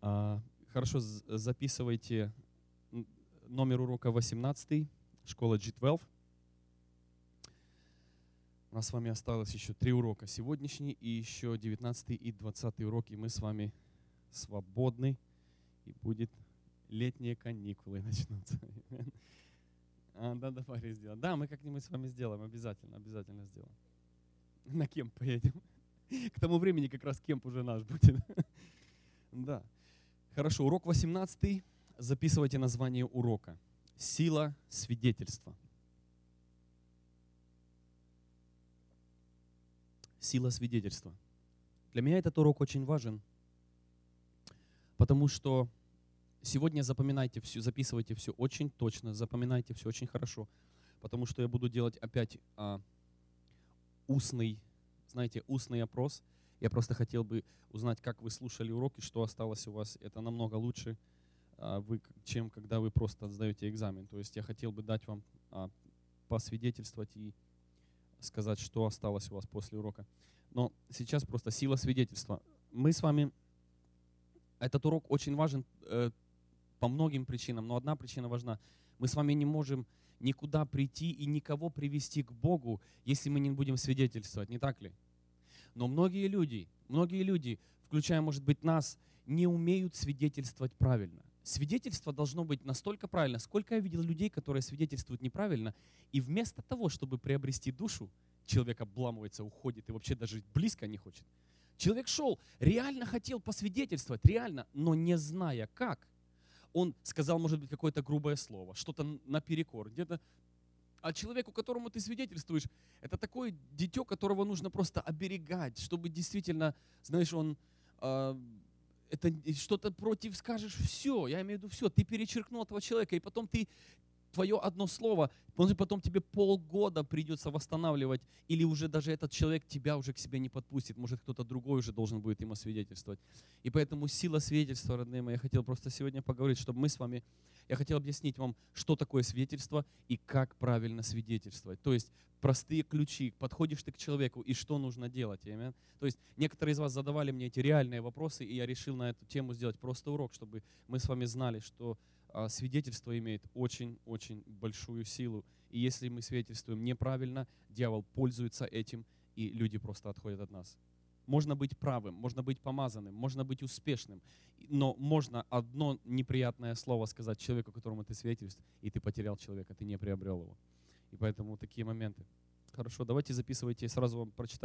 Хорошо, записывайте номер урока 18, школа G12. У нас с вами осталось еще 3 урока. Сегодняшний и еще 19 и 20 уроки. Мы с вами свободны, и будет летние каникулы начнутся. Да, давай сделаем. Да, мы как-нибудь с вами сделаем, обязательно сделаем. На кемп поедем. К тому времени как раз кемп уже наш будет. Да. Хорошо, урок 18. Записывайте название урока. Сила свидетельства. Сила свидетельства. Для меня этот урок очень важен, потому что сегодня запоминайте все, записывайте все очень точно, запоминайте все очень хорошо, потому что я буду делать опять устный опрос. Я просто хотел бы узнать, как вы слушали уроки, что осталось у вас. Это намного лучше, чем когда вы просто сдаете экзамен. То есть я хотел бы дать вам посвидетельствовать и сказать, что осталось у вас после урока. Но сейчас просто сила свидетельства. Мы с вами, этот урок очень важен по многим причинам, но одна причина важна. Мы с вами не можем никуда прийти и никого привести к Богу, если мы не будем свидетельствовать, не так ли? Но многие люди, включая, может быть, нас, не умеют свидетельствовать правильно. Свидетельство должно быть настолько правильно, сколько я видел людей, которые свидетельствуют неправильно, и вместо того, чтобы приобрести душу, человек обламывается, уходит и вообще даже близко не хочет. Человек шел, реально хотел посвидетельствовать, реально, но не зная как. Он сказал, может быть, какое-то грубое слово, что-то наперекор, где-то. А человеку, которому ты свидетельствуешь, это такое дитё, которого нужно просто оберегать, чтобы действительно, знаешь, он это что-то против скажешь, все, я имею в виду все, ты перечеркнул этого человека, и потом твое одно слово, потом тебе полгода придется восстанавливать, или уже даже этот человек тебя уже к себе не подпустит, может кто-то другой уже должен будет ему свидетельствовать. И поэтому сила свидетельства, родные мои, я хотел просто сегодня поговорить, чтобы мы с вами, я хотел объяснить вам, что такое свидетельство и как правильно свидетельствовать. То есть простые ключи, подходишь ты к человеку и что нужно делать. Аминь. То есть некоторые из вас задавали мне эти реальные вопросы, и я решил на эту тему сделать просто урок, чтобы мы с вами знали, что свидетельство имеет очень-очень большую силу. И если мы свидетельствуем неправильно, дьявол пользуется этим, и люди просто отходят от нас. Можно быть правым, можно быть помазанным, можно быть успешным, но можно одно неприятное слово сказать человеку, которому ты свидетельствуешь, и ты потерял человека, ты не приобрел его. И поэтому такие моменты. Хорошо, давайте записывайте, я сразу вам прочитаю.